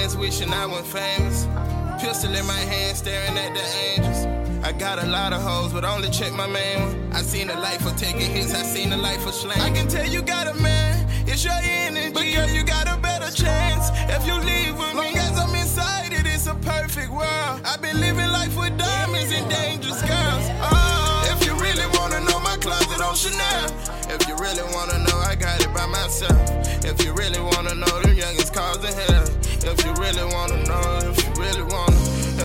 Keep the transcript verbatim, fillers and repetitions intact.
friends wishing I went famous. Pistol in my hand, staring at the angels. I got a lot of hoes, but only check my main one. I seen the life of taking hits, I seen the life of slang. I can tell you got a man, it's your energy. But girl, you got a better chance if you leave with me. Long as I'm inside it, it's a perfect world. I've been living life with diamonds and dangerous girls. Oh, if you really wanna know my closet on Chanel. If you really wanna know, I got it by myself. If you really wanna know, the youngest causing hell. If you really wanna know, if you really wanna